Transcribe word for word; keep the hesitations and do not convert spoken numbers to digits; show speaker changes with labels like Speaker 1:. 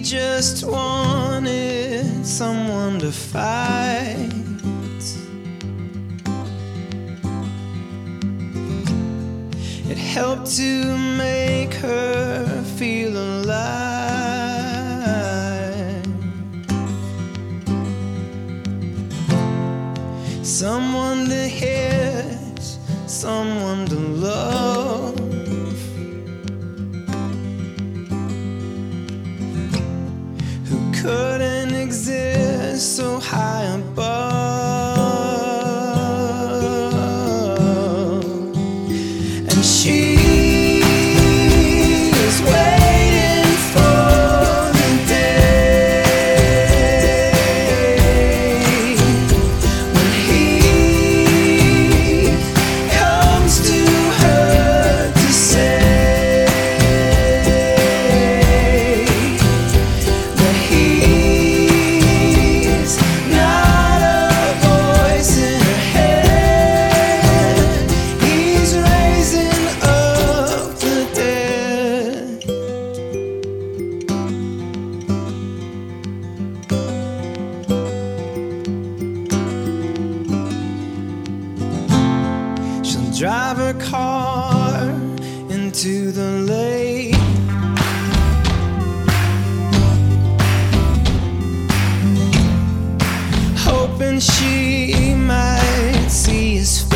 Speaker 1: just wanted someone to fight. It helped to make her feel alive. Someone to hit, someone to love. Who couldn't exist so high above. And she is waiting for the day when he comes to her to say that he's not a voice in her head. He's raising up the dead. She'll drive her car into the lake, hoping she might see his